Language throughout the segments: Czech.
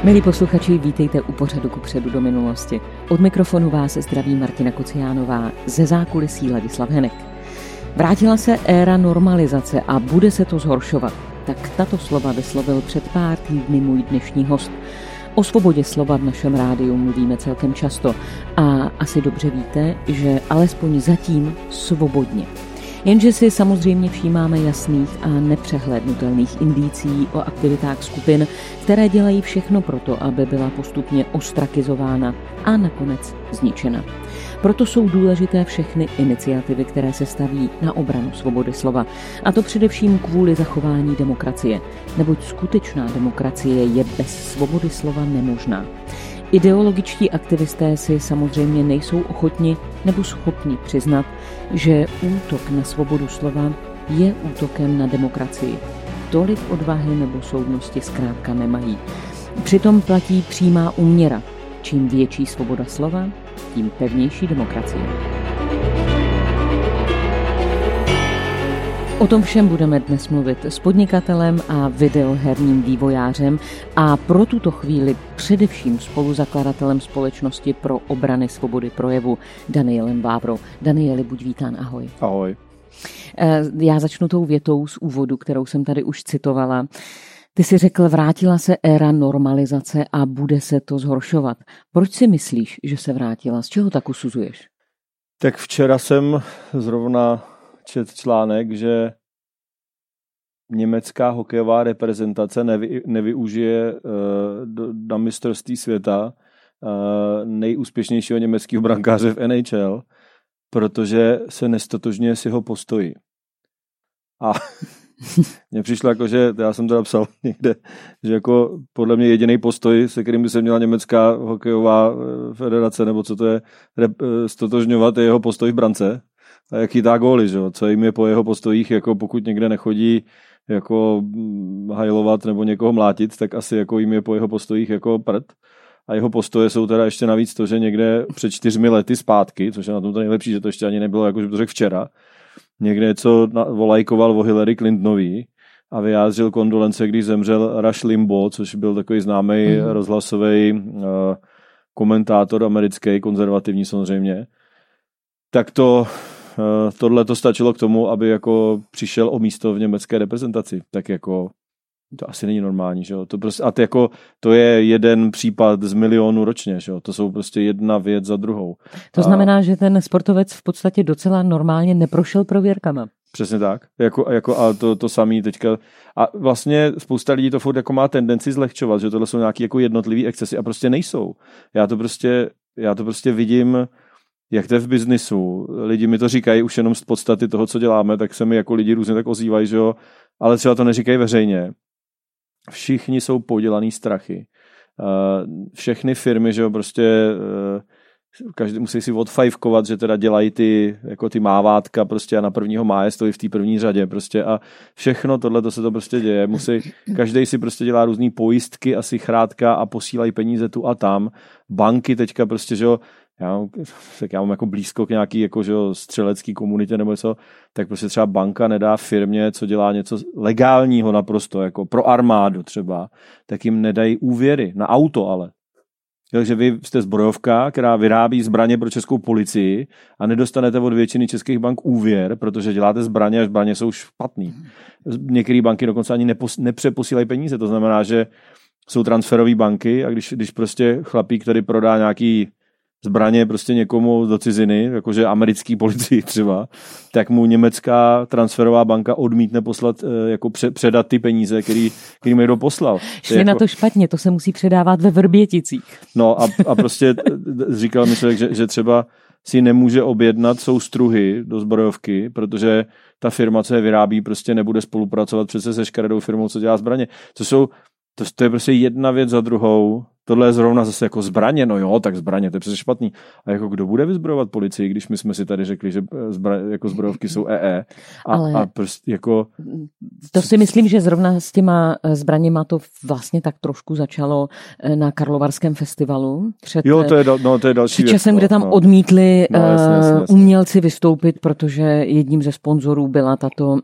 Milí posluchači, vítejte u pořadu Kupředu do minulosti. Od mikrofonu vás zdraví Martina Kociánová, ze zákulisí Ladislav Henek. Vrátila se éra normalizace a bude se to zhoršovat. Tak tato slova vyslovil před pár týdny můj dnešní host. O svobodě slova v našem rádiu mluvíme celkem často a asi dobře víte, že alespoň zatím svobodně. Jenže si samozřejmě všímáme jasných a nepřehlédnutelných indicí o aktivitách skupin, které dělají všechno proto, aby byla postupně ostrakizována a nakonec zničena. Proto jsou důležité všechny iniciativy, které se staví na obranu svobody slova. A to především kvůli zachování demokracie, neboť skutečná demokracie je bez svobody slova nemožná. Ideologičtí aktivisté si samozřejmě nejsou ochotni nebo schopni přiznat, že útok na svobodu slova je útokem na demokracii. Tolik odvahy nebo soudnosti zkrátka nemají. Přitom platí přímá úměra. Čím větší svoboda slova, tím pevnější demokracie. O tom všem budeme dnes mluvit s podnikatelem a videoherním vývojářem a pro tuto chvíli především spoluzakladatelem společnosti pro obrany svobody projevu Danielem Vávrou. Danieli, buď vítán, ahoj. Ahoj. Já začnu tou větou z úvodu, kterou jsem tady už citovala. Ty jsi řekl, vrátila se éra normalizace a bude se to zhoršovat. Proč si myslíš, že se vrátila? Z čeho tak usuzuješ? Tak včera jsem zrovna četl článek, že německá hokejová reprezentace nevyužije na mistrovství světa nejúspěšnějšího německého brankáře v NHL, protože se nestotožňuje s jeho postoji. A mně přišlo jako, že já jsem teda psal někde, že jako podle mě jediný postoj, se kterým by se měla německá hokejová federace, nebo co to je, stotožňovat, je jeho postoj v brance. A jak chytá góly, že? Co jim je po jeho postojích, jako pokud někde nechodí jako hajlovat nebo někoho mlátit, tak asi jako jim je po jeho postojích jako prd. A jeho postoje jsou teda ještě navíc to, že někde před 4 lety zpátky, což je na tom to nejlepší, že to ještě ani nebylo, jako že to řekl včera, někde co volajkoval o Hillary Clintonový a vyjádřil kondolence, když zemřel Rush Limbaugh, což byl takový známý rozhlasový komentátor americký, konzervativní samozřejmě, tak tohle to stačilo k tomu, aby jako přišel o místo v německé reprezentaci. Tak jako to asi není normální, že jo? To je jeden případ z milionu ročně, že jo? To jsou prostě jedna věc za druhou. To znamená, že ten sportovec v podstatě docela normálně neprošel prověrkama. Přesně tak. A to samý teďka. A vlastně spousta lidí to furt jako má tendenci zlehčovat, že tohle jsou nějaký jako jednotlivý excesy a prostě nejsou. Já to prostě vidím, jak to je v biznisu. Lidi mi to říkají už jenom z podstaty toho, co děláme, tak se mi jako lidi různě tak ozývají, že jo, ale třeba to neříkají veřejně. Všichni jsou podělaný strachy. Všechny firmy, že jo, prostě každý musí si odfajfkovat, že teda dělají ty mávátka prostě a na 1. máje stojí v té první řadě prostě a všechno tohle se to prostě děje. Každý si prostě dělá různý pojistky, asi chrátka a posílají peníze tu a tam. Banky teďka prostě, že jo, já mám jako blízko k nějaký jako, že jo, střelecký komunitě nebo něco, tak prostě třeba banka nedá firmě, co dělá něco legálního naprosto, jako pro armádu třeba, tak jim nedají úvěry na auto ale. Takže vy jste zbrojovka, která vyrábí zbraně pro českou policii a nedostanete od většiny českých bank úvěr, protože děláte zbraně a zbraně jsou špatný. Některé banky dokonce ani nepřeposílají peníze, to znamená, že jsou transferové banky a když prostě chlapík, který prodá nějaký zbraně prostě někomu do ciziny, jakože americký policii třeba, tak mu německá transferová banka odmítne poslat, jako předat ty peníze, který mu někdo poslal. Šli na to špatně, to se musí předávat ve Vrběticích. No a prostě říkal mi člověk, že třeba si nemůže objednat soustruhy do zbrojovky, protože ta firma, co je vyrábí, prostě nebude spolupracovat přece se škaredou firmou, co dělá zbraně. To je prostě jedna věc za druhou. Tohle je zrovna zase jako zbraně, no jo, tak zbraně, to je přece špatný. A jako kdo bude vyzbrojovat policii, když my jsme si tady řekli, že jako zbrojovky jsou EE. A prostě jako... To si myslím, že zrovna s těma zbraněma to vlastně tak trošku začalo na Karlovarském festivalu. To je další věc. Časem, kde tam odmítli umělci vystoupit, protože jedním ze sponzorů byla tato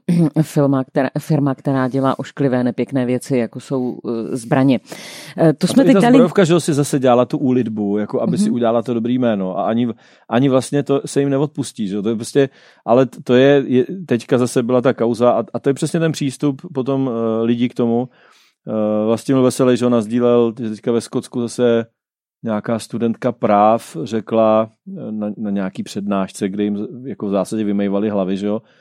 firma, která dělá ošklivé, nepěkné věci, jako jsou zbraně. To jsme teď dali... Zbrojovka, že si zase dělala tu úlitbu, jako aby si udělala to dobrý jméno a ani vlastně to se jim neodpustí, že? To je prostě, ale to je teďka zase byla ta kauza a to je přesně ten přístup potom lidí k tomu. Vlastimil Veselý, že on nasdílel, že teďka ve Skotsku zase nějaká studentka práv řekla na nějaký přednášce, kde jim jako v zásadě vymejvali hlavy, že jo,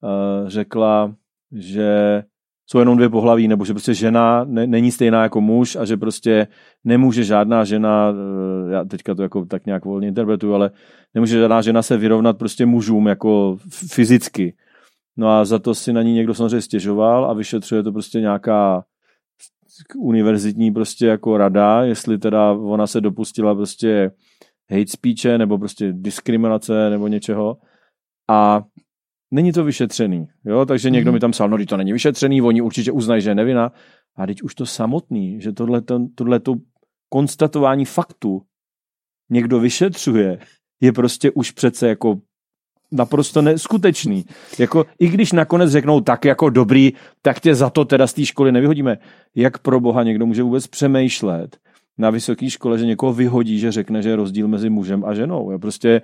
řekla, že jsou jenom dvě pohlaví, nebo že prostě žena není stejná jako muž a že prostě nemůže žádná žena, já teďka to jako tak nějak volně interpretuju, ale nemůže žádná žena se vyrovnat prostě mužům jako fyzicky. No a za to si na ní někdo samozřejmě stěžoval a vyšetřuje to prostě nějaká univerzitní prostě jako rada, jestli teda ona se dopustila prostě hate speeche nebo prostě diskriminace nebo něčeho a není to vyšetřený, jo, takže někdo mi tam psal, no to není vyšetřený, oni určitě uznají, že je nevina. A teď už to samotný, že tohleto konstatování faktu někdo vyšetřuje, je prostě už přece jako naprosto neskutečný. Jako, i když nakonec řeknou tak jako dobrý, tak tě za to teda z té školy nevyhodíme. Jak pro boha někdo může vůbec přemýšlet na vysoké škole, že někoho vyhodí, že řekne, že je rozdíl mezi mužem a ženou. Je prostě,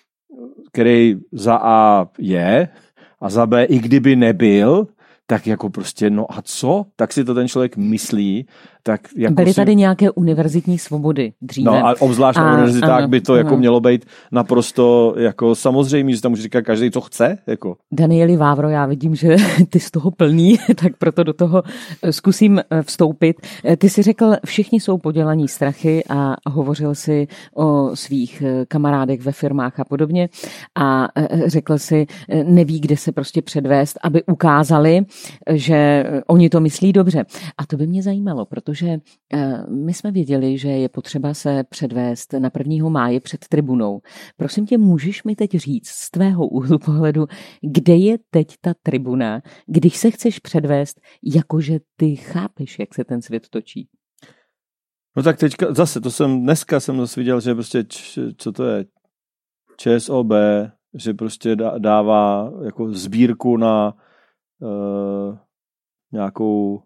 který za A je a za B, i kdyby nebyl, tak jako prostě, no a co? Tak si to ten člověk myslí. Tak jako byly tady nějaké univerzitní svobody dříve. No a obzvlášť na univerzitách by to jako mělo být naprosto jako samozřejmé, že tam může říkat každý, co chce. Jako. Danieli Vávro, já vidím, že ty z toho plný, tak proto do toho zkusím vstoupit. Ty jsi řekl, všichni jsou podělaní strachy a hovořil si o svých kamarádech ve firmách a podobně a řekl si, neví, kde se prostě předvést, aby ukázali, že oni to myslí dobře. A to by mě zajímalo, protože my jsme věděli, že je potřeba se předvést na 1. máje před tribunou. Prosím tě, můžeš mi teď říct z tvého úhlu pohledu, kde je teď ta tribuna, když se chceš předvést, jakože ty chápeš, jak se ten svět točí? No tak teďka zase, dneska jsem zase viděl, že prostě, co to je, ČSOB, že prostě dává jako sbírku na nějakou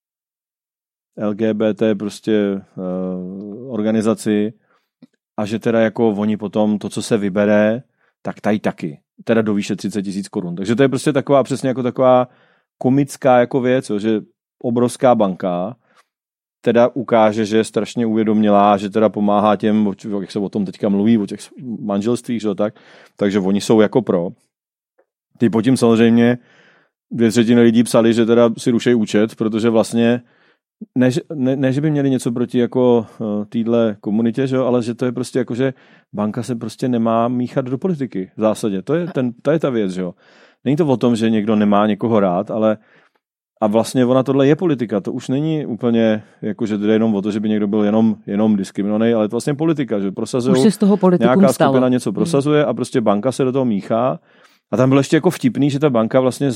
LGBT prostě organizaci a že teda jako oni potom to, co se vybere, tak tají taky. Teda do výše 30 000 korun. Takže to je prostě taková přesně jako taková komická jako věc, že obrovská banka teda ukáže, že je strašně uvědomělá, že teda pomáhá těm, jak se o tom teďka mluví, o těch manželstvích, že tak, takže oni jsou jako pro. Ty potom samozřejmě 2/3 lidí psali, že teda si rušej účet, protože vlastně ne, že by měli něco proti jako týhle komunitě, že? Ale že to je prostě jako, že banka se prostě nemá míchat do politiky v zásadě. To je ta věc, že jo. Není to o tom, že někdo nemá někoho rád, ale a vlastně ona tohle je politika. To už není úplně jako, že jde jenom o to, že by někdo byl jenom diskriminovaný, ale je to vlastně politika, že prosazují nějaká skupina něco prosazuje a prostě banka se do toho míchá. A tam bylo ještě jako vtipný, že ta banka vlastně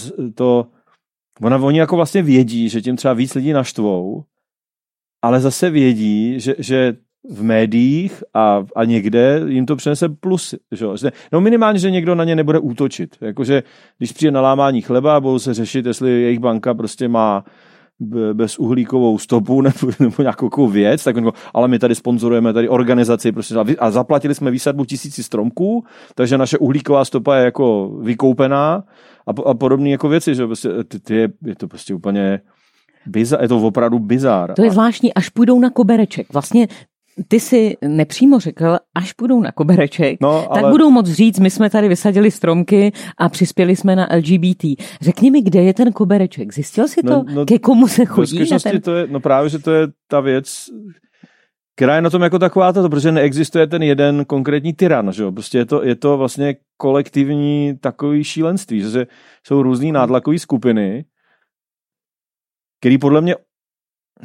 oni jako vlastně vědí, že tím třeba víc lidí naštvou, ale zase vědí, že v médiích a někde jim to přinese plus. Že? No minimálně, že někdo na ně nebude útočit. Jakože když přijde na lámání chleba, budou se řešit, jestli jejich banka prostě má bezuhlíkovou stopu nebo nějakou věc, tak ale my tady sponzorujeme tady organizaci prostě, a zaplatili jsme výsadbu 1000 stromků, takže naše uhlíková stopa je jako vykoupená a podobné jako věci, že prostě, je to prostě úplně bizar, je to opravdu bizár. To je zvláštní, až půjdou na kobereček. Vlastně ty si nepřímo řekl, až půjdou na kobereček, tak budou moct říct, my jsme tady vysadili stromky a přispěli jsme na LGBT. Řekni mi, kde je ten kobereček? Zjistil jsi to? Ke komu se chodí? To je, právě, že to je ta věc, která je na tom jako taková, protože neexistuje ten jeden konkrétní tyran, že jo? Prostě je to vlastně kolektivní takový šílenství, že jsou různý nátlakové skupiny, který podle mě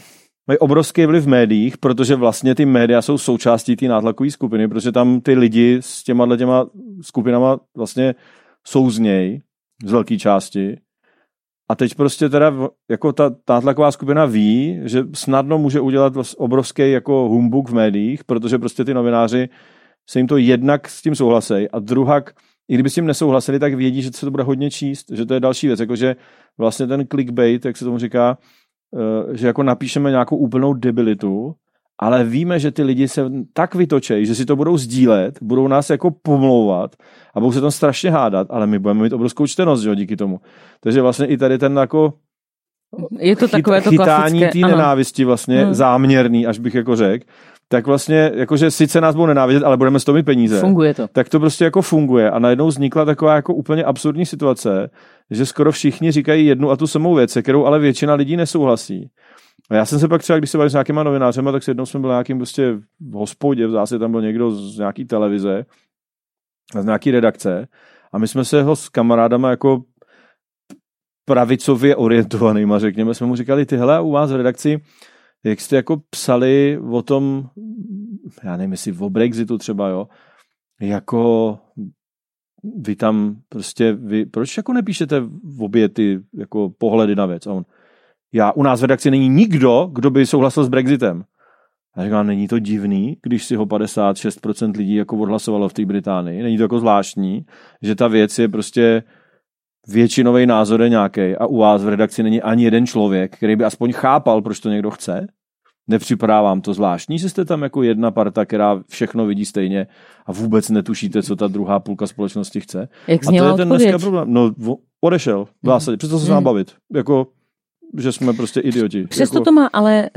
mají obrovský vliv v médiích, protože vlastně ty média jsou součástí té nátlakové skupiny, protože tam ty lidi s těma skupinama vlastně souznějí z velké části. A teď prostě teda jako ta nátlaková skupina ví, že snadno může udělat obrovský jako humbuk v médiích, protože prostě ty novináři se jim to jednak s tím souhlasejí a druhak, i kdyby s tím nesouhlasili, tak vědí, že se to bude hodně číst, že to je další věc, jakože vlastně ten clickbait, jak se tomu říká, že jako napíšeme nějakou úplnou debilitu, ale víme, že ty lidi se tak vytočejí, že si to budou sdílet, budou nás jako pomlouvat a budou se tam strašně hádat, ale my budeme mít obrovskou čtenost, že jo, díky tomu. Takže vlastně i tady ten jako je to takové to chytání té nenávisti vlastně záměrný, až bych jako řekl, tak vlastně, jakože sice nás budou nenávidět, ale budeme s toho mít peníze. Funguje to. Tak to prostě jako funguje a najednou vznikla taková jako úplně absurdní situace, že skoro všichni říkají jednu a tu samou věc, se kterou ale většina lidí nesouhlasí. A já jsem se pak třeba, když se bavil s nějakýma novinářema, tak s jednou jsme byli nějakým prostě v hospodě, v zásadě tam byl někdo z nějaký televize, z nějaký redakce a my jsme se ho s kamarádama jako pravicově orientovanýma, řekněme, jsme mu říkali, ty hele, u vás v redakci, jak jste jako psali o tom, já nevím, jestli o Brexitu třeba, jo, jako vy tam prostě, proč jako nepíšete obě ty jako pohledy na věc? A on, u nás v redakci není nikdo, kdo by souhlasil s Brexitem. A říkám, není to divný, když si ho 56% lidí jako odhlasovalo v té Británii? Není to jako zvláštní, že ta věc je prostě většinový názor je nějaký a u vás v redakci není ani jeden člověk, který by aspoň chápal, proč to někdo chce? Nepřipadá vám to zvláštní, že jste tam jako jedna parta, která všechno vidí stejně a vůbec netušíte, co ta druhá půlka společnosti chce? Jak a to je ten odpověď? dneska problém. No, odešel, v zásadě. Přesto se s námi bavit. Jako, že jsme prostě idioti. Přesto jako... to má ale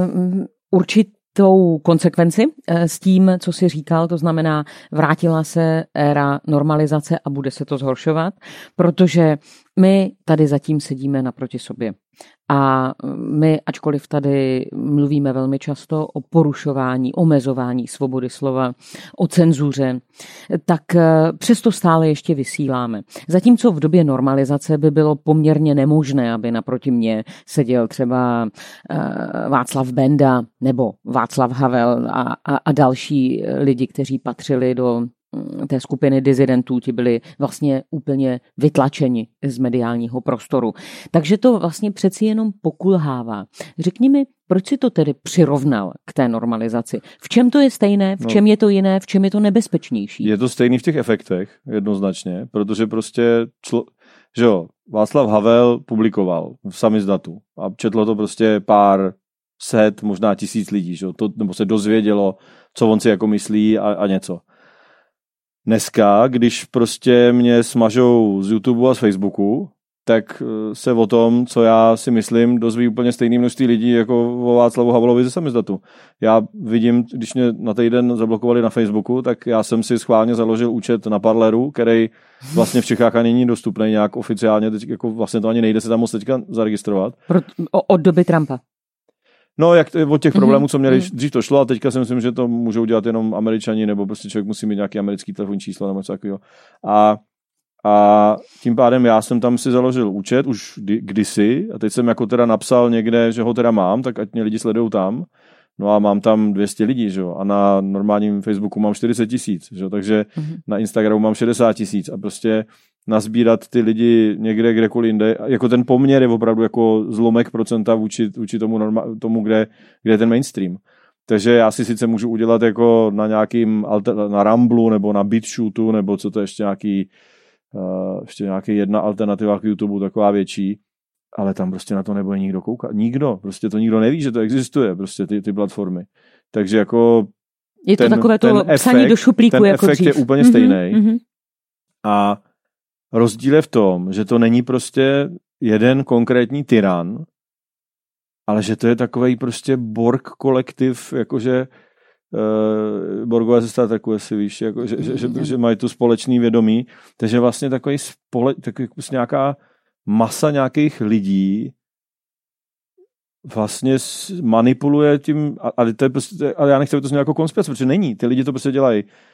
určitou konsekvenci s tím, co jsi říkal, to znamená, vrátila se éra normalizace a bude se to zhoršovat, protože my tady zatím sedíme naproti sobě. A my, ačkoliv tady mluvíme velmi často o porušování, omezování svobody slova, o cenzuře, tak přesto stále ještě vysíláme. Zatímco v době normalizace by bylo poměrně nemožné, aby naproti mně seděl třeba Václav Benda nebo Václav Havel a další lidi, kteří patřili do té skupiny disidentů, ti byli vlastně úplně vytlačeni z mediálního prostoru. Takže to vlastně přeci jenom pokulhává. Řekni mi, proč si to tedy přirovnal k té normalizaci? V čem to je stejné, v čem je to jiné, v čem je to nebezpečnější? Je to stejný v těch efektech, jednoznačně, protože prostě že jo, Václav Havel publikoval v samizdatu a četlo to prostě pár set, možná 1000 lidí, že jo, nebo se dozvědělo, co on si jako myslí a něco. Dneska, když prostě mě smažou z YouTube a z Facebooku, tak se o tom, co já si myslím, dozví úplně stejné množství lidí jako o Václavu Havlovi ze samizdatu. Já vidím, když mě na týden zablokovali na Facebooku, tak já jsem si schválně založil účet na Parleru, který vlastně v Čechách ani není dostupný nějak oficiálně, teď jako vlastně to ani nejde se tam moc teďka zaregistrovat. Od doby Trumpa. No, jak od těch problémů, co měli, dřív to šlo a teďka si myslím, že to můžou dělat jenom Američani, nebo prostě člověk musí mít nějaký americký telefonní číslo nebo něco takového. A tím pádem já jsem tam si založil účet už kdysi a teď jsem jako teda napsal někde, že ho teda mám, tak ať mě lidi sledujou tam. No a mám tam 200 lidí, že jo, a na normálním Facebooku mám 40 000, že jo, takže na Instagramu mám 60 000 a prostě nazbírat ty lidi někde, kdekoliv jinde, jako ten poměr je opravdu jako zlomek procenta vůči tomu kde je ten mainstream. Takže já si sice můžu udělat jako na nějakým, na Ramblu nebo na BitChute, nebo co to ještě nějaký jedna alternativa k YouTube, taková větší, ale tam prostě na to nebude nikdo koukat. Prostě to nikdo neví, že to existuje, prostě ty platformy. Takže jako je to takové to psaní do šuplíku jako dřív. Ten efekt je úplně stejný. A rozdíl je v tom, že to není prostě jeden konkrétní tyran, ale že to je takovej prostě Borg kolektiv, jakože Borgové ze Star Treku, jestli víš, jako, že mají tu společný vědomí, takže vlastně takový prostě nějaká masa nějakých lidí vlastně manipuluje tím, ale to je prostě, ale já nechci, aby to znělo jako konspirace, protože není, ty lidi to prostě dělají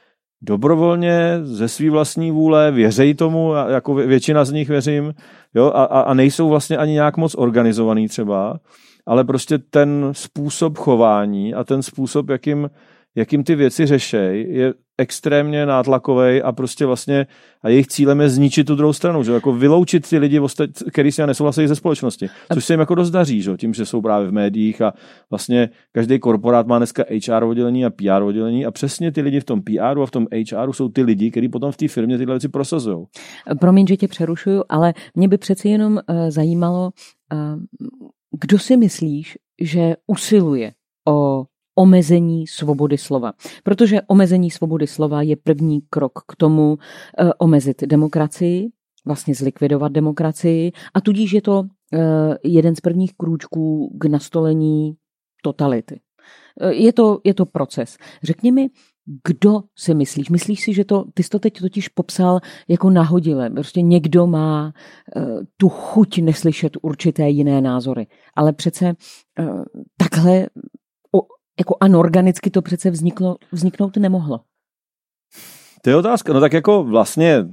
dobrovolně ze svý vlastní vůle věří tomu, jako většina z nich věřím, jo, a nejsou vlastně ani nějak moc organizovaný třeba, ale prostě ten způsob chování a ten způsob, jakým ty věci řešej, je extrémně nátlakovej a prostě vlastně a jejich cílem je zničit tu druhou stranu, že jako vyloučit ty lidi, kteří si nesouhlasí ze společnosti, což se jim jako dost daří, že tím, že jsou právě v médiích a vlastně každý korporát má dneska HR oddělení a PR oddělení a přesně ty lidi v tom PR a v tom HR jsou ty lidi, kteří potom v té firmě tyhle věci prosazují. Promiň, že tě přerušuju, ale mě by přeci jenom zajímalo, kdo si myslíš, že usiluje o omezení svobody slova. Protože omezení svobody slova je první krok k tomu omezit demokracii, vlastně zlikvidovat demokracii a tudíž je to jeden z prvních krůčků k nastolení totality. Je to proces. Řekni mi, kdo si myslíš? Myslíš si, že ty jsi to teď totiž popsal jako nahodile. Prostě někdo má tu chuť neslyšet určité jiné názory. Ale přece takhle jako anorganicky to přece vzniknout nemohlo. To je otázka. No tak jako vlastně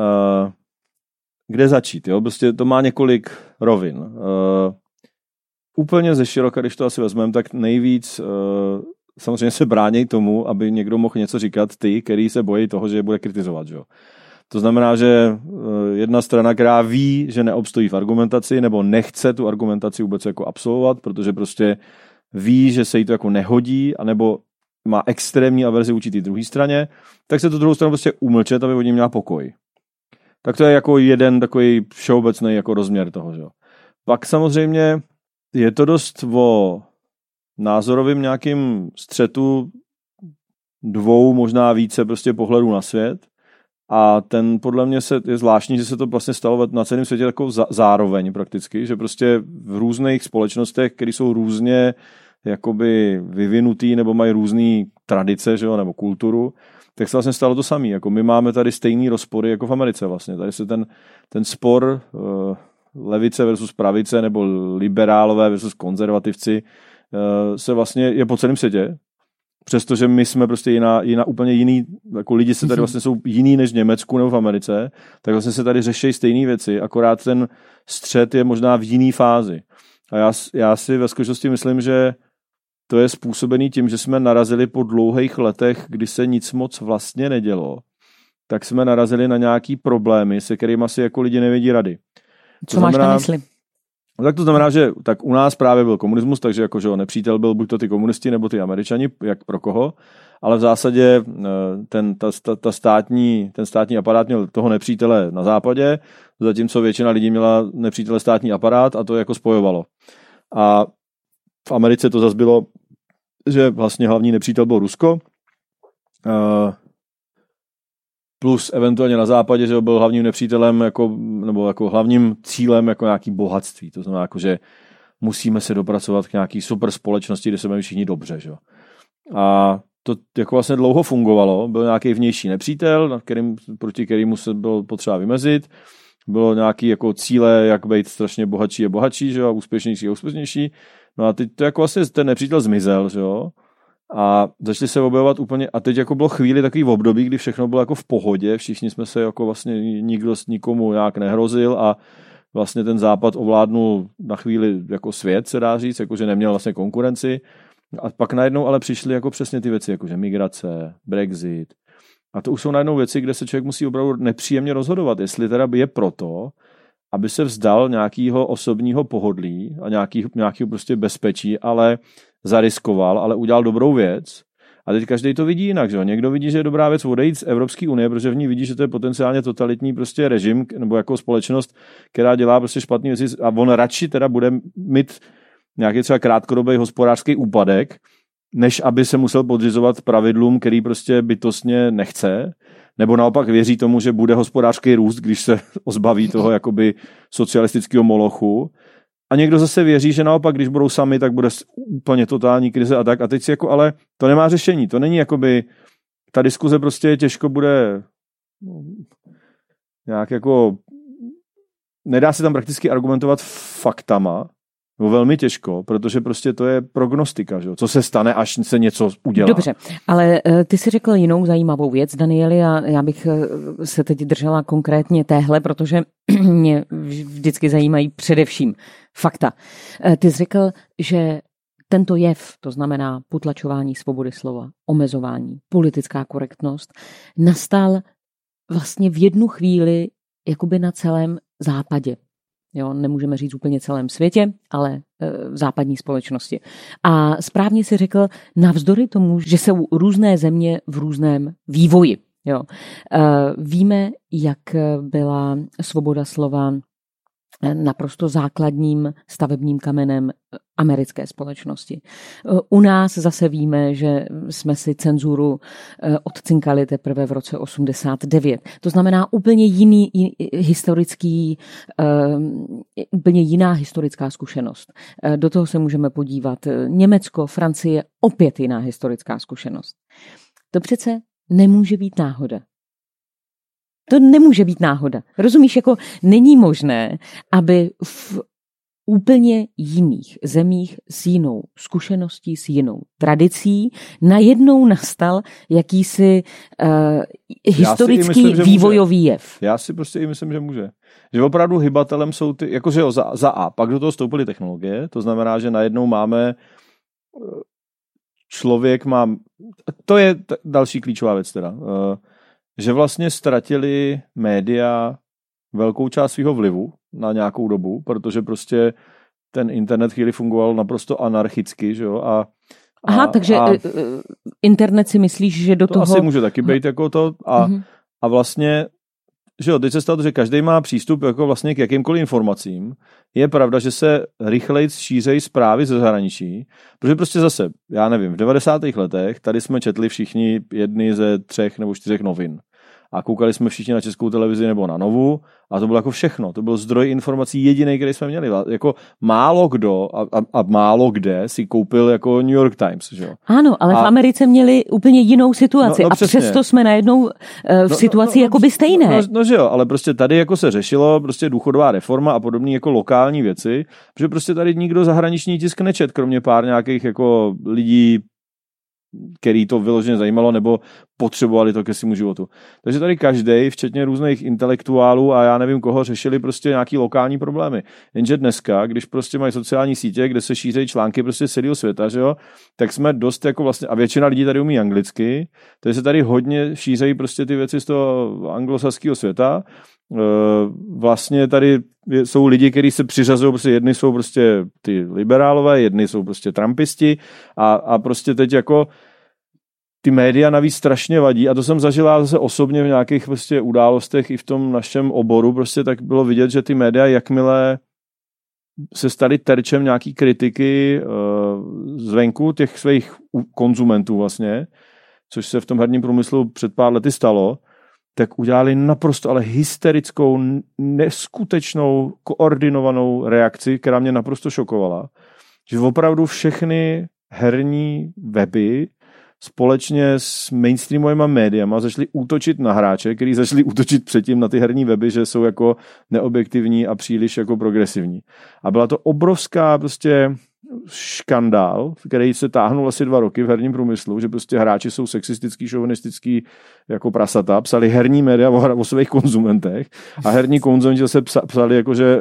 kde začít? Jo? Prostě to má několik rovin. Úplně ze široka, když to asi vezmeme, tak nejvíc samozřejmě se bráněj tomu, aby někdo mohl něco říkat ty, který se bojí toho, že je bude kritizovat. Že? To znamená, že jedna strana, která ví, že neobstojí v argumentaci nebo nechce tu argumentaci vůbec jako absolvovat, protože prostě ví, že se jí to jako nehodí, anebo má extrémní averzi vůči té druhé straně, tak se tu druhou stranu prostě umlčet, aby od ní měla pokoj. Tak to je jako jeden takový všeobecný jako rozměr toho. Že? Pak samozřejmě je to dost o názorovým nějakým střetu dvou, možná více prostě pohledů na svět. A ten podle mě je zvláštní, že se to vlastně stalo na celém světě jako zároveň prakticky, že prostě v různých společnostech, které jsou různě jakoby vyvinutý nebo mají různé tradice, že jo, nebo kulturu, tak se vlastně stalo to samé. Jako my máme tady stejný rozpory jako v Americe vlastně. Tady se ten spor levice versus pravice nebo liberálové versus konzervativci se vlastně je po celém světě. Přestože my jsme prostě jiná úplně jiný, jako lidi se tady vlastně jsou jiný než v Německu nebo v Americe, tak vlastně se tady řeší stejné věci, akorát ten střet je možná v jiný fázi. A já si ve skutečnosti myslím, že to je způsobený tím, že jsme narazili po dlouhých letech, kdy se nic moc vlastně nedělo, tak jsme narazili na nějaký problémy, se kterými asi jako lidi nevědí rady. Co máš na mysli? No tak to znamená, že tak u nás právě byl komunismus, takže jakože nepřítel byl buď to ty komunisti nebo ty Američani, jak pro koho, ale v zásadě ten státní aparát měl toho nepřítele na západě, zatímco většina lidí měla nepřítele státní aparát a to jako spojovalo. A v Americe to zase bylo, že vlastně hlavní nepřítel byl Rusko, plus eventuálně na západě, že byl hlavním nepřítelem nebo jako hlavním cílem jako nějaký bohatství. To znamená, jako, že musíme se dopracovat k nějaký super společnosti, kde se mají všichni dobře. Že? A to jako vlastně dlouho fungovalo. Byl nějaký vnější nepřítel, proti kterému se bylo potřeba vymezit. Bylo nějaký jako cíle, jak být strašně bohatší a bohatší, že? A úspěšnější a úspěšnější. No a teď to jako vlastně ten nepřítel zmizel, že jo? A začali se objevovat úplně, a teď jako bylo chvíli takový období, kdy všechno bylo jako v pohodě, všichni jsme se jako vlastně nikdo nikomu nějak nehrozil a vlastně ten západ ovládnul na chvíli jako svět, se dá říct, jakože neměl vlastně konkurenci. A pak najednou ale přišly jako přesně ty věci, jakože migrace, Brexit. A to už jsou najednou věci, kde se člověk musí opravdu nepříjemně rozhodovat, jestli teda je proto, aby se vzdal nějakého osobního pohodlí a nějakého prostě bezpečí, ale zariskoval, ale udělal dobrou věc. A teď každý to vidí jinak, že? Někdo vidí, že je dobrá věc odejít z Evropské unie, protože v ní vidí, že to je potenciálně totalitní prostě režim nebo jako společnost, která dělá prostě špatné věci a on radši teda bude mít nějaký třeba krátkodobý hospodářský úpadek, než aby se musel podřizovat pravidlům, který prostě bytostně nechce, nebo naopak věří tomu, že bude hospodářský růst, když se ozbaví toho jakoby socialistického molochu. A někdo zase věří, že naopak, když budou sami, tak bude úplně totální krize a tak. A teď si jako, ale to nemá řešení. To není jakoby, ta diskuze prostě těžko bude nějak jako, nedá se tam prakticky argumentovat faktama, nebo velmi těžko, protože prostě to je prognostika, že? Co se stane, až se něco udělá. Dobře, ale ty jsi řekl jinou zajímavou věc, Danieli, a já bych se teď držela konkrétně téhle, protože mě vždycky zajímají především fakta. Ty jsi řekl, že tento jev, to znamená potlačování svobody slova, omezování, politická korektnost, nastal vlastně v jednu chvíli jakoby na celém západě. Jo, nemůžeme říct úplně celém světě, ale v západní společnosti. A správně si řekl, navzdory tomu, že jsou různé země v různém vývoji. Jo. Víme, jak byla svoboda slova naprosto základním stavebním kamenem americké společnosti. U nás zase víme, že jsme si cenzuru odcinkali teprve v roce 89. To znamená úplně úplně jiná historická zkušenost. Do toho se můžeme podívat. Německo, Francie, opět jiná historická zkušenost. To přece nemůže být náhoda. To nemůže být náhoda. Rozumíš, jako není možné, aby v úplně jiných zemích s jinou zkušeností, s jinou tradicí najednou nastal jakýsi historický vývojový jev. Já si prostě i myslím, že může. Že opravdu hybatelem jsou ty, jakože jo, za A, pak do toho vstoupily technologie, to znamená, že najednou máme to je další klíčová věc teda, že vlastně ztratili média velkou část svého vlivu na nějakou dobu, protože prostě ten internet chvíli fungoval naprosto anarchicky, že jo, takže internet si myslíš, že do toho... To asi může taky být jako to a vlastně, že jo, teď se stalo to, že každý má přístup jako vlastně k jakýmkoliv informacím. Je pravda, že se rychleji šířejí zprávy ze zahraničí, protože prostě zase, já nevím, v 90. letech tady jsme četli všichni jedny ze 3 nebo 4 novin. A koukali jsme všichni na Českou televizi nebo na Novu a to bylo jako všechno. To byl zdroj informací jediný, který jsme měli. Jako málo kdo a málo kde si koupil jako New York Times. Že jo? Ano, ale v Americe měli úplně jinou situaci a přesto jsme najednou v situaci jakoby stejné. No, že jo, ale prostě tady jako se řešilo prostě důchodová reforma a podobné jako lokální věci, protože prostě tady nikdo zahraniční tisk nečet, kromě pár nějakých jako lidí, který to vyloženě zajímalo nebo potřebovali to ke svému životu. Takže tady každej, včetně různých intelektuálů a já nevím koho, řešili prostě nějaký lokální problémy. Jenže dneska, když prostě mají sociální sítě, kde se šíří články prostě z celého světa, že jo, tak jsme dost jako vlastně, a většina lidí tady umí anglicky, takže se tady hodně šíří prostě ty věci z toho anglosaského světa. Vlastně tady jsou lidi, kteří se přiřazují, prostě jedni jsou prostě ty liberálové, jedni jsou prostě trumpisti a prostě teď jako ty média navíc strašně vadí a to jsem zažila zase osobně v nějakých prostě událostech i v tom našem oboru, prostě tak bylo vidět, že ty média, jakmile se staly terčem nějaký kritiky zvenku těch svých konzumentů vlastně, což se v tom herním průmyslu před pár lety stalo, tak udělali naprosto ale hysterickou, neskutečnou, koordinovanou reakci, která mě naprosto šokovala, že opravdu všechny herní weby společně s mainstreamovými médiama začali útočit na hráče, který začali útočit předtím na ty herní weby, že jsou jako neobjektivní a příliš jako progresivní. A byla to obrovská prostě škandál, který se táhnul asi 2 roky v herním průmyslu, že prostě hráči jsou sexistický, šovinistický jako prasata, psali herní média o svých konzumentech a herní konzumenti zase psali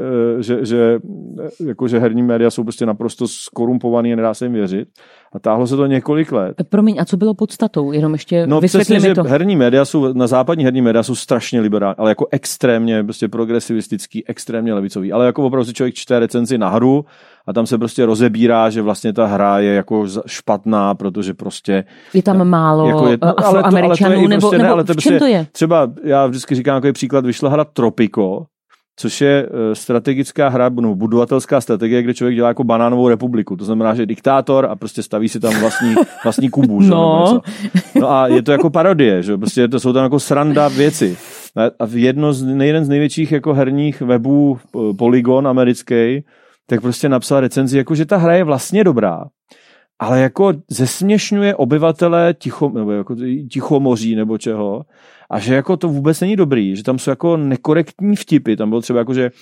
že herní média jsou prostě naprosto skorumpovaný a nedá se jim věřit. A táhlo se to několik let. Promiň, a co bylo podstatou? Jenom ještě vysvětli mi to. Herní média jsou, na západní herní média jsou strašně liberální, ale jako extrémně prostě progresivistický, extrémně levicový. Ale jako opravdu si člověk čte recenzi na hru a tam se prostě rozebírá, že vlastně ta hra je jako špatná, protože prostě... Je tam málo Afroameričanů, nebo v čem to je? Třeba, já vždycky říkám, jako příklad, vyšla hra Tropico, což je strategická hra, budovatelská strategie, kde člověk dělá jako banánovou republiku. To znamená, že je diktátor a prostě staví si tam vlastní Kubu. No a je to jako parodie, že prostě jsou tam jako sranda věci. A jeden z největších jako herních webů, Polygon americký, tak prostě napsal recenzi, jako že ta hra je vlastně dobrá, ale jako zesměšňuje obyvatele Tichomoří nebo čeho, a že jako to vůbec není dobrý, že tam jsou jako nekorektní vtipy, tam bylo třeba jako, že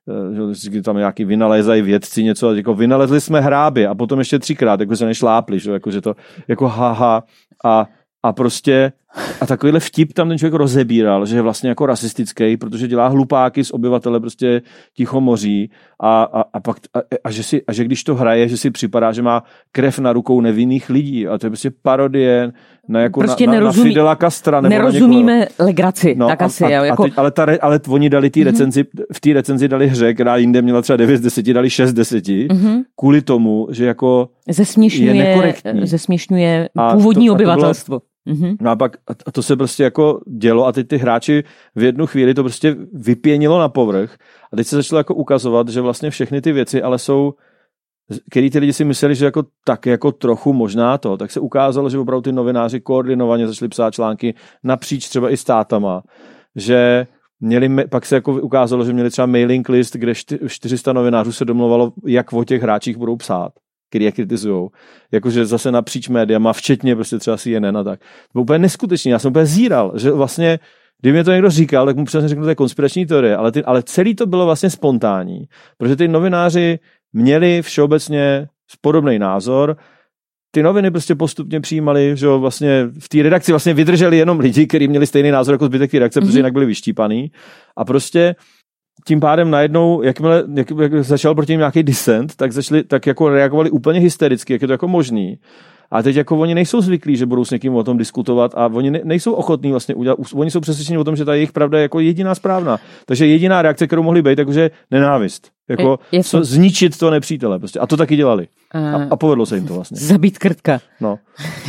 že tam nějaký vynalézají vědci něco, jako vynalezli jsme hrábě a potom ještě 3krát, jako se nešlápli, že? Jako, že to, jako haha a prostě a takovýhle vtip tam ten člověk rozebíral, že je vlastně jako rasistický, protože dělá hlupáky z obyvatele prostě Tichomoří a že když to hraje, že si připadá, že má krev na rukou nevinných lidí a to je prostě parodie na, jako prostě na Fidela Castra. Nerozumíme legraci, no, tak asi. Jako... Ale oni dali v té recenzi dali hře, která jinde měla třeba 9 z 10, dali 6 z 10, kvůli tomu, že jako je nekorektní. Zesměšňuje původní obyvatelstvo. No a pak a to se prostě jako dělo a teď ty hráči v jednu chvíli to prostě vypěnilo na povrch a teď se začalo jako ukazovat, že vlastně všechny ty věci ale jsou, který ty lidi si mysleli, že jako tak jako trochu možná to, tak se ukázalo, že opravdu ty novináři koordinovaně začali psát články napříč třeba i státama, že pak se jako ukázalo, že měli třeba mailing list, kde 400 novinářů se domluvalo, jak o těch hráčích budou psát, který je kritizujou. Jakože zase napříč médiama, včetně prostě třeba CNN a tak. To bylo úplně neskutečný. Já jsem úplně zíral, že vlastně, kdyby mě to někdo říkal, tak mu přesně řeknu, že to je konspirační teorie, ale celý to bylo vlastně spontánní, protože ty novináři měli všeobecně podobný názor. Ty noviny prostě postupně přijímali, že vlastně v té redakci vlastně vydrželi jenom lidi, kteří měli stejný názor jako zbytek té redakce, protože jinak byli vyštípaný. A prostě tím pádem najednou, jak začal proti ním nějaký dissent, tak jako reagovali úplně hystericky, jak je to jako možný. A teď jako oni nejsou zvyklí, že budou s někým o tom diskutovat a oni nejsou ochotní vlastně udělat, oni jsou přesvědčeni o tom, že ta jejich pravda je jako jediná správná. Takže jediná reakce, kterou mohli být, takže nenávist. Jako zničit to nepřítele. Prostě. A to taky dělali. A povedlo se jim to vlastně. Zabít krtka. No.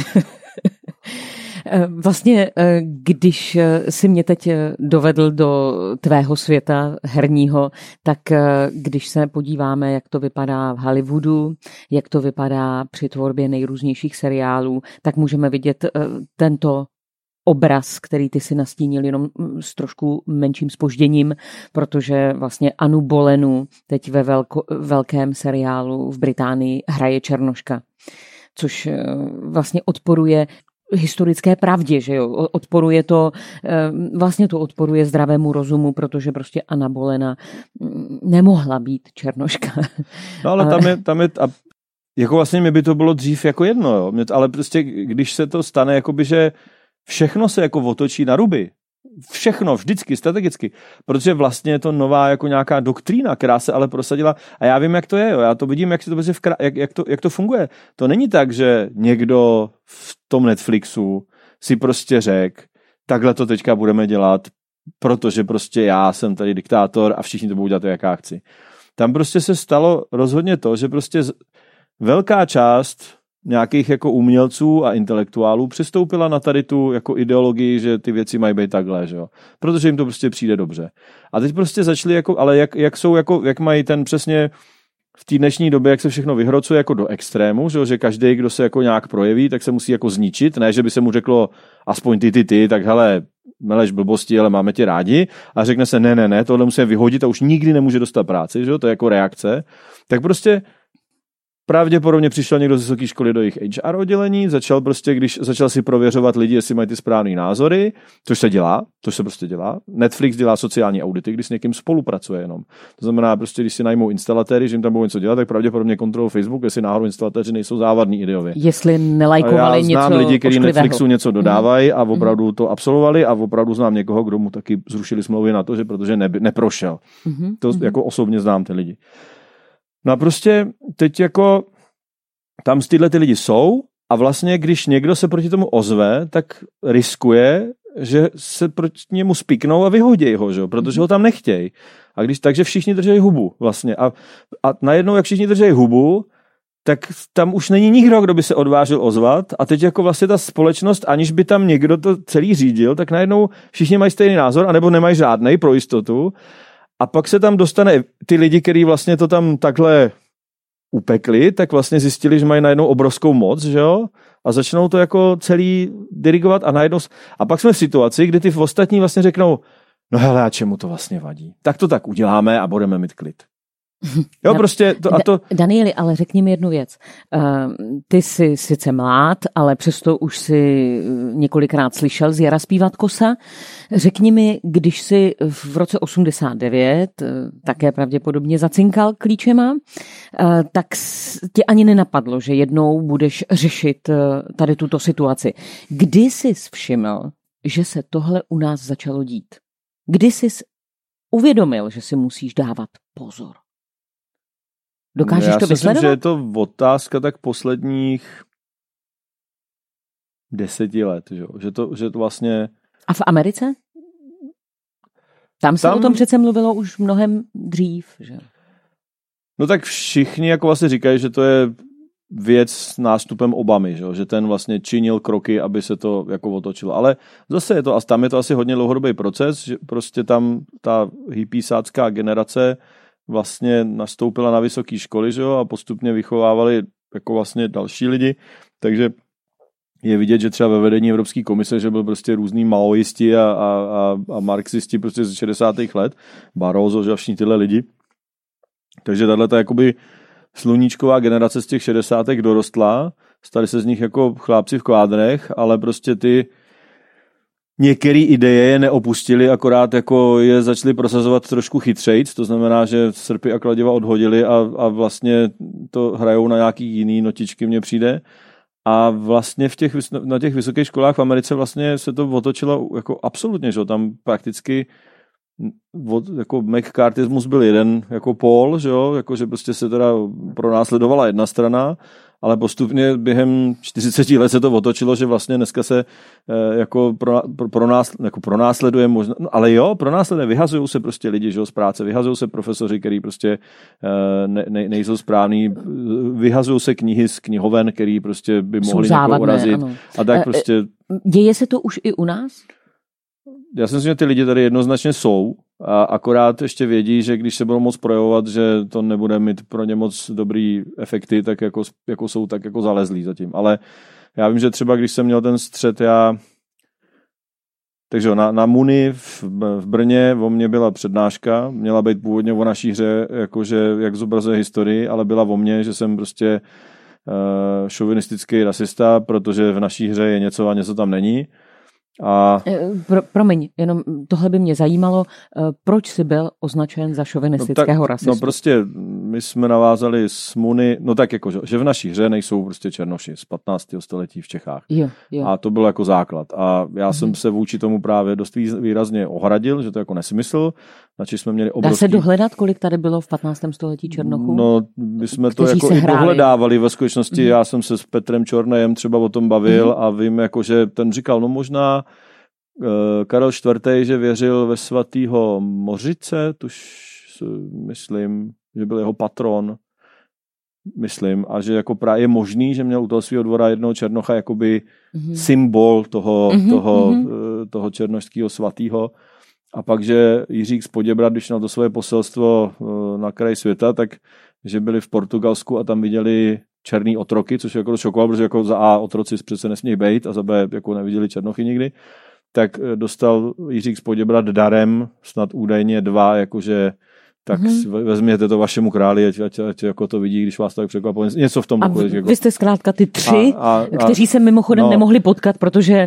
Vlastně, když si mě teď dovedl do tvého světa herního, tak když se podíváme, jak to vypadá v Hollywoodu, jak to vypadá při tvorbě nejrůznějších seriálů, tak můžeme vidět tento obraz, který ty si nastínil jenom s trošku menším zpožděním, protože vlastně Anu Bolenu teď ve velkém seriálu v Británii hraje Černoška, což vlastně odporuje historické pravdě, že jo, odporuje to, vlastně to odporuje zdravému rozumu, protože prostě Anna Bolena nemohla být Černoška. No ale tam je jako vlastně mi by to bylo dřív jako jedno, jo, ale prostě když se to stane, jakoby, že všechno se jako otočí na ruby, všechno, vždycky, strategicky, protože vlastně je to nová jako nějaká doktrína, která se ale prosadila a já vím, jak to je, jo. Já to vidím, jak, jak to funguje. To není tak, že někdo v tom Netflixu si prostě řekl, takhle to teďka budeme dělat, protože prostě já jsem tady diktátor a všichni to budou dělat, jak já chci. Tam prostě se stalo rozhodně to, že prostě velká část nějakých jako umělců a intelektuálů přistoupila na tady tu jako ideologii, že ty věci mají být takhle, že jo. Protože jim to prostě přijde dobře. A teď prostě začali jako, ale jak mají ten přesně v té dnešní době, jak se všechno vyhrocuje jako do extrému, že každý, kdo se jako nějak projeví, tak se musí jako zničit, ne, že by se mu řeklo aspoň ty, tak hele, meleš blbosti, ale máme tě rádi a řekne se ne, tohle musíme vyhodit a už nikdy nemůže dostat práci, že jo, to je jako reakce. Tak prostě pravděpodobně přišel někdo z vysoké školy do jejich HR oddělení, když začal si prověřovat lidi, jestli mají ty správné názory, což se prostě dělá. Netflix dělá sociální audity, když s někým spolupracuje jenom. To znamená, prostě, když si najmou instalatéry, že jim tam budou něco dělat, tak pravděpodobně kontrolují Facebook, jestli náhodou instalatéři nejsou závadní ideově. Jestli nelajkovali něco. Já znám lidi, kteří Netflixu něco dodávají a opravdu to absolvovali a opravdu znám někoho, kdo mu taky zrušili smlouvy na to, že protože neprošel. To jako osobně znám ty lidi. No a prostě teď jako tam tyhle ty lidi jsou a vlastně když někdo se proti tomu ozve, tak riskuje, že se proti němu spiknou a vyhodí ho, že? Protože ho tam nechtějí. Takže všichni drží hubu vlastně. A najednou, jak všichni drží hubu, tak tam už není nikdo, kdo by se odvážil ozvat a teď jako vlastně ta společnost, aniž by tam někdo to celý řídil, tak najednou všichni mají stejný názor, anebo nemají žádnej pro jistotu. A pak se tam dostane ty lidi, kteří vlastně to tam takhle upekli, tak vlastně zjistili, že mají najednou obrovskou moc, že jo? A začnou to jako celý dirigovat a najednou... A pak jsme v situaci, kdy ty ostatní vlastně řeknou, no hele, a čemu to vlastně vadí? Tak to tak uděláme a budeme mít klid. Jo, prostě to... Danieli, ale řekni mi jednu věc. Ty jsi sice mlád, ale přesto už si několikrát slyšel z Jara zpívat Kosa. Řekni mi, když jsi v roce 89 také pravděpodobně zacinkal klíčema, tak tě ani nenapadlo, že jednou budeš řešit tady tuto situaci. Kdy jsi všiml, že se tohle u nás začalo dít? Kdy jsi uvědomil, že si musíš dávat pozor? Dokážeš to vysledovat? Já si myslím, že je to otázka tak posledních 10 let, že to vlastně... A v Americe? Tam se o tom přece mluvilo už mnohem dřív, že? No tak všichni jako vlastně říkají, že to je věc s nástupem Obamy, že ten vlastně činil kroky, aby se to jako otočilo. Ale zase tam je to asi hodně dlouhodobý proces, že prostě tam ta hippiesácká generace vlastně nastoupila na vysoké školy, že jo, a postupně vychovávali jako vlastně další lidi, takže je vidět, že třeba ve vedení Evropské komise, že byl prostě různý maoisti a marxisti prostě z 60. let, Barroso, že všichni tyhle lidi. Takže tato jakoby sluníčková generace z těch 60. dorostla, stali se z nich jako chlápci v kvádrech, ale prostě ty některé ideje je neopustili, akorát jako je začali prosazovat trošku chytřejc, to znamená, že srpy a kladiva odhodili a vlastně to hrajou na nějaký jiný notičky, mně přijde. A vlastně na těch vysokých školách v Americe vlastně se to otočilo jako absolutně, že tam prakticky jako McCarthyismus byl jeden jako pól, že jo, jako že prostě se teda pronásledovala jedna strana, ale postupně během 40 let se to otočilo, že vlastně dneska se jako pronásleduje možná, no, ale jo, pronásleduje, vyhazují se prostě lidi, že jo, z práce, vyhazují se profesoři, který prostě nejsou správný, vyhazují se knihy z knihoven, který prostě by mohli někoho urazit. Ano. A tak prostě... Děje se to už i u nás? Já si myslím, že ty lidi tady jednoznačně jsou a akorát ještě vědí, že když se budou moc projevovat, že to nebude mít pro ně moc dobrý efekty, tak jako jsou tak jako zalezlí zatím. Ale já vím, že třeba když jsem měl ten střet, takže na Muni v Brně o mně byla přednáška, měla být původně o naší hře, jakože jak zobrazuje historii, ale byla o mně, že jsem prostě šovinistický rasista, protože v naší hře je něco a něco tam není. Promiň, jenom tohle by mě zajímalo, proč jsi byl označen za šovinistického rasistu? No prostě my jsme navázali s Muni, no tak jako, že v naší hře nejsou prostě černoši z 15. století v Čechách. Jo. A to byl jako základ. A já jsem se vůči tomu právě dost výrazně ohradil, že to jako nesmysl. Znači jsme měli obrovský... Dá se dohledat, kolik tady bylo v 15. století černochů? No, my jsme to jako i dohledávali ve skutečnosti. Já jsem se s Petrem Čornejem třeba o tom bavil a vím, jako, že ten říkal, no možná Karel IV., že věřil ve svatýho Mořice, tuž myslím, že byl jeho patron, myslím, a že jako právě je možný, že měl u toho svého dvora jednoho černocha jakoby symbol toho černošského svatýho. A pak, že Jiřík z Poděbrad, když měl to svoje poselstvo na kraj světa, tak že byli v Portugalsku a tam viděli černý otroky, což jako šokoval, protože jako za A otroci přece nesmějí bejt a za B jako neviděli černochy nikdy, tak dostal Jiřík z Poděbrad darem snad údajně 2, jakože tak vezměte to vašemu králi, ať jako to vidí, když vás tak překvapilo. Něco v tom. A vy jste zkrátka ty 3, kteří se mimochodem nemohli potkat, protože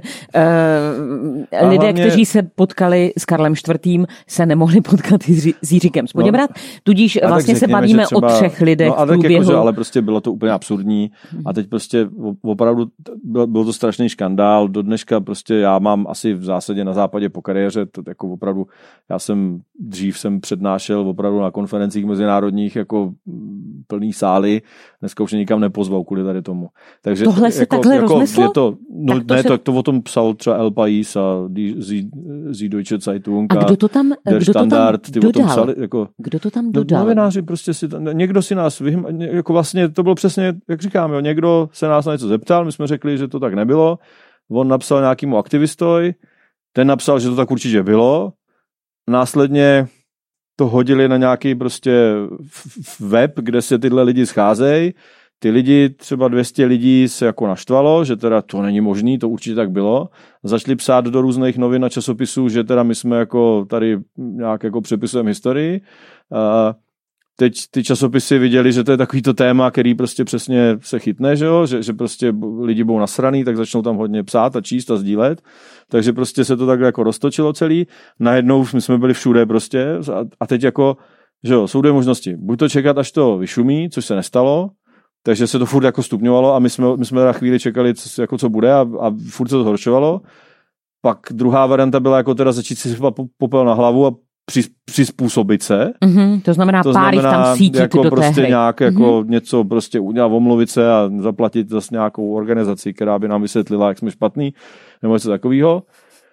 lidé, hlavně, kteří se potkali s Karlem IV., se nemohli potkat s Jiříkem z Poděbrad, tudíž vlastně se bavíme třeba, o 3 lidech v průběhu. Jakože, ale prostě bylo to úplně absurdní a teď prostě opravdu byl to strašný škandál. Do dneška prostě já mám asi v zásadě na západě po kariéře, to jako opravdu, dřív jsem přednášel opravdu na konferencích mezinárodních jako plný sály, dneska už nikam nepozval kvůli tady tomu. Takže tohle se jako, takhle rozmyslo? Tak to o tom psal třeba El País a Die Deutsche Zeitung a kdo to tam dodal? Kdo to tam dodal? Novináři prostě někdo si nás jako vlastně to bylo přesně, jak říkám, někdo se nás na něco zeptal, my jsme řekli, že to tak nebylo, on napsal nějakému aktivistoj, ten napsal, že to tak určitě bylo, následně to hodili na nějaký prostě web, kde se tyhle lidi scházejí. Ty lidi, třeba 200 lidí se jako naštvalo, že teda to není možný, to určitě tak bylo. Začali psát do různých novin a časopisů, že teda my jsme jako tady nějak jako přepisujeme historii. teď ty časopisy viděli, že to je takovýto téma, který prostě přesně se chytne, že prostě lidi budou nasraný, tak začnou tam hodně psát a číst a sdílet. Takže prostě se to takhle jako roztočilo celý. Najednou my jsme byli všude prostě a teď jako, že jo, jsou dvě možnosti. Buď to čekat, až to vyšumí, což se nestalo, takže se to furt jako stupňovalo a my jsme na chvíli čekali, co bude a furt se to zhoršovalo. Pak druhá varianta byla jako teda začít si sypat popel na hlavu a přizpůsobit se. To znamená pár jich tam sítit jako do té prostě hry. Nějak jako něco prostě udělat, omluvit se a zaplatit zase nějakou organizaci, která by nám vysvětlila, jak jsme špatný, nebo něco takového.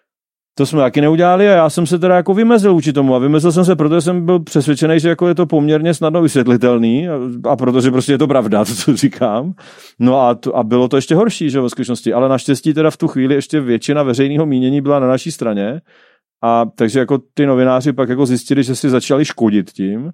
To jsme taky neudělali a já jsem se teda jako vymezil vůči tomu a vymezil jsem se, protože jsem byl přesvědčený, že jako je to poměrně snadno vysvětlitelný a protože prostě je to pravda, to, co říkám. No a bylo to ještě horší, že ve skutečnosti, ale naštěstí teda v tu chvíli ještě většina veřejného mínění byla na naší straně a takže jako ty novináři pak jako zjistili, že si začali škodit tím.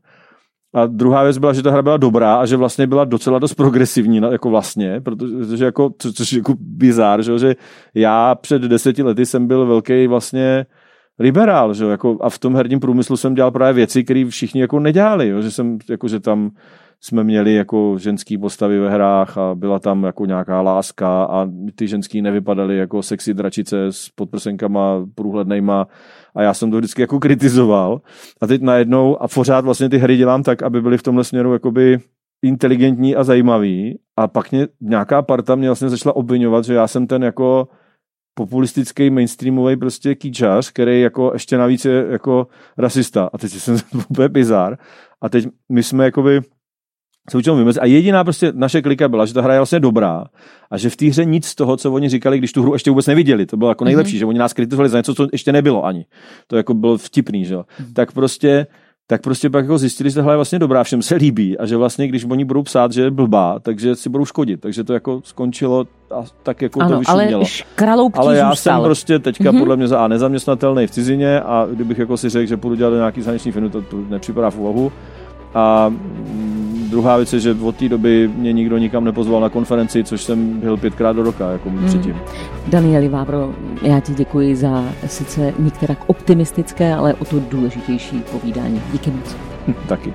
A druhá věc byla, že ta hra byla dobrá a že vlastně byla docela dost progresivní, jako vlastně, protože jako, což je jako bizár, že já před 10 lety jsem byl velký vlastně liberál, že jako, a v tom herním průmyslu jsem dělal právě věci, které všichni jako nedělali, že tam jsme měli jako ženský postavy ve hrách a byla tam jako nějaká láska a ty ženský nevypadaly jako sexy dračice s podprsenkama průhlednejma a já jsem to vždycky jako kritizoval a teď najednou a pořád vlastně ty hry dělám tak, aby byly v tomhle směru jakoby inteligentní a zajímavý a pak nějaká parta mě vlastně začala obviňovat, že já jsem ten jako populistický mainstreamový prostě kýčař, který jako ještě navíc je jako rasista a teď jsem úplně bizár a teď my jsme jakoby se učil vymezit. A jediná prostě naše klika byla, že ta hra je vlastně dobrá a že v té hře nic z toho, co oni říkali, když tu hru ještě vůbec neviděli, to bylo jako nejlepší, že oni nás kritizovali za něco, co ještě nebylo ani. To jako bylo vtipný, že jo. Tak prostě pak jako zjistili, že ta hra je vlastně dobrá, všem se líbí a že vlastně, když oni budou psát, že je blbá, takže si budou škodit. Takže to jako skončilo a tak jako to vyšumělo. Ale já jsem prostě teďka podle mě nezaměstnatelný v cizině a kdybych jako si řekl, že půjdu dělat do nějaký zahraniční firmy, to nepřipadá v úvahu. A druhá věc je, že od té doby mě nikdo nikam nepozval na konferenci, což jsem byl 5krát do roka, jako předtím. Danieli Vávro, já ti děkuji za sice některak optimistické, ale o to důležitější povídání. Díky moc. Taky.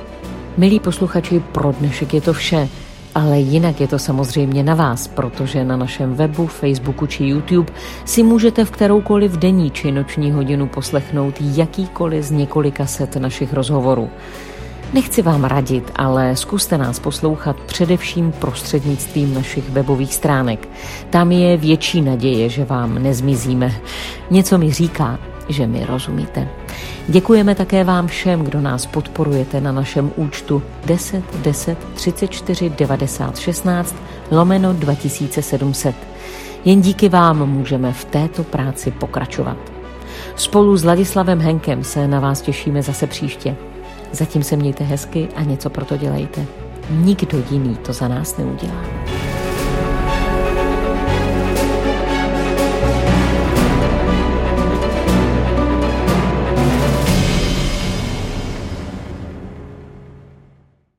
Milí posluchači, pro dnešek je to vše, ale jinak je to samozřejmě na vás, protože na našem webu, Facebooku či YouTube si můžete v kteroukoliv denní či noční hodinu poslechnout jakýkoliv z několika set našich rozhovorů. Nechci vám radit, ale zkuste nás poslouchat především prostřednictvím našich webových stránek. Tam je větší naděje, že vám nezmizíme. Něco mi říká, že mi rozumíte. Děkujeme také vám všem, kdo nás podporujete na našem účtu 10 10 34 90 16 / 2700. Jen díky vám můžeme v této práci pokračovat. Spolu s Ladislavem Henkem se na vás těšíme zase příště. Zatím se mějte hezky a něco pro to dělejte. Nikdo jiný to za nás neudělá.